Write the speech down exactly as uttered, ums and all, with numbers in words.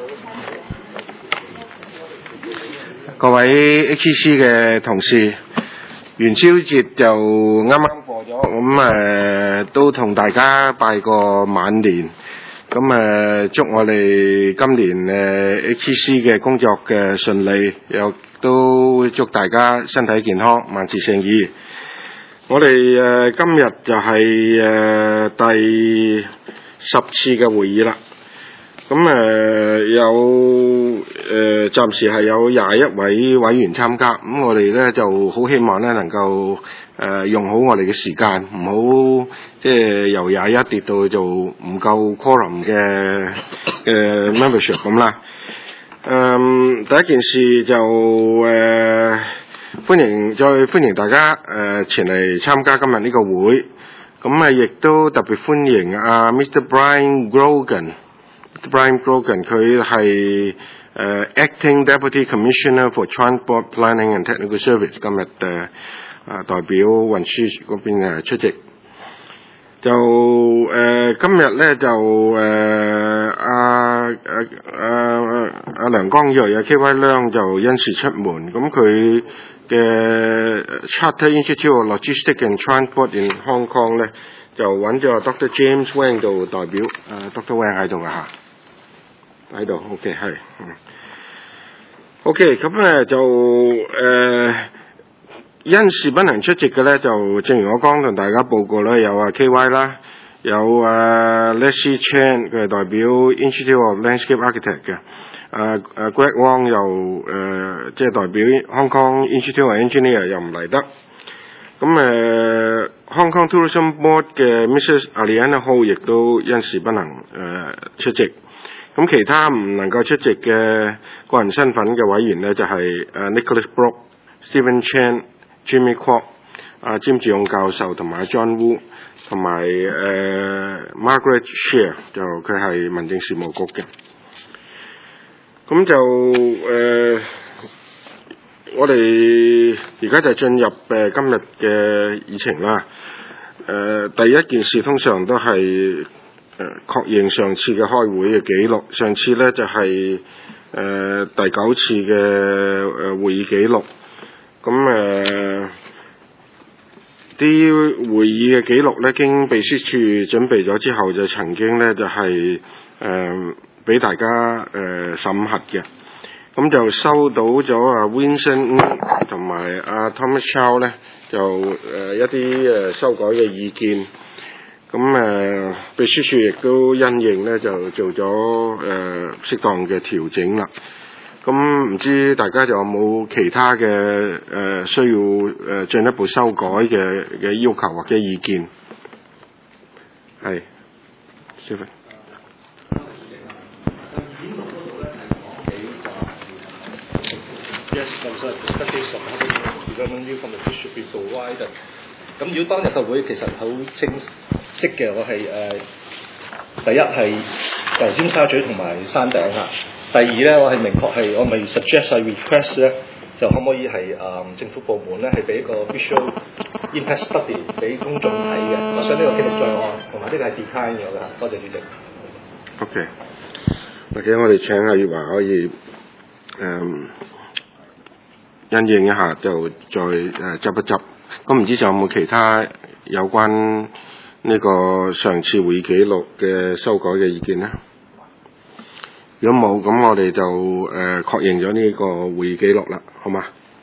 各位 H C 嘅同事，元宵節就啱啱過咗，咁誒、呃、都同大家拜個晚年，咁誒、呃、祝我哋今年誒、呃、H C 嘅工作嘅順利，又都祝大家身體健康，萬事勝意。我哋誒、呃、今日就係、是、誒、呃、第十次嘅會議啦。咁誒、呃、有誒、呃、暫時係有廿一位委員參加，咁我哋咧就好希望咧能夠誒、呃、用好我哋嘅時間，唔好即係由廿一跌到做唔夠 quorum 嘅嘅 membership 咁啦。誒、呃、第一件事就誒、呃、歡迎再歡迎大家誒、呃、前嚟參加今日呢個會，咁啊亦都特別歡迎阿、啊、Mister Brian Grogan。Brian Grogan 佢係誒 Acting Deputy Commissioner for Transport Planning and Technical Service， 今日誒啊代表運輸嗰邊誒出席。就誒、呃、今日咧就誒阿誒阿阿梁江睿啊 K Y 梁就因事出門，咁佢嘅 Charter Institute of Logistics and Transport in Hong Kong 咧就揾咗 Doctor James Wang 做代表，誒、呃、Doctor Wang 喺度噶嚇。喺度 ，OK 係，嗯 ，OK 咁咧就誒、呃、因事不能出席嘅咧，就正如我剛同大家報告啦，有啊 K Y 啦，有啊 Leslie Chan 佢係代表 Institute of Landscape Architect 嘅，啊啊 Greg Wong 又誒即係代表 Hong Kong Institute of Engineer 又唔嚟得，咁誒、呃、Hong Kong Tourism Board 嘅 Missus Aliana Ho 亦都因事不能誒、呃、出席。咁其他唔能夠出席嘅個人身份嘅委員呢，就係、是、誒 Nicholas Brooke、Stephen Chan、Jimmy Kwok、阿詹志勇教授同埋 John Wu 同埋誒、呃、Margaret Shear， 就佢係民政事務局嘅。咁就誒、呃、我哋而家就進入誒、呃、今日嘅議程啦。誒、呃、第一件事通常都係誒確認上次嘅開會嘅記錄，上次咧就係、是、誒、呃、第九次嘅誒、呃、會議記錄。咁誒啲會議嘅記錄咧，經秘書處準備咗之後，就曾經咧就係誒俾大家誒、呃、審核嘅。咁就收到咗啊 Vincent 同埋阿 Thomas Chow 咧，就誒、呃、一啲誒修改嘅意見。咁誒、呃，秘書處亦都因應咧，就做咗誒、呃、適當嘅調整啦。咁唔知大家就有冇其他嘅誒、呃、需要誒進一步修改嘅嘅要求或者意見？係 ，Stephen。 Yes, I'm sorry. Specification development new committee should be provided. 咁如果當日嘅會其實好清晰嘅，我係誒、呃、第一係由尖沙咀同埋山頂嚇。第二咧，我係明確係我咪 suggest 係 request 咧，就可唔可以係誒、呃、政府部門咧係俾一個 visual impact study 俾公眾睇嘅。我想呢個記錄在案，同埋呢個係 decline 咗嘅。多謝主席。 OK， 或者我哋請阿月華可以誒、嗯、因應一下，就再誒、呃、執一執。咁唔知仲有冇其他有關呢個上次會議記錄嘅修改嘅意見呢？如果冇，咁我哋就誒、呃、確認咗呢個會議記錄啦，好嗎？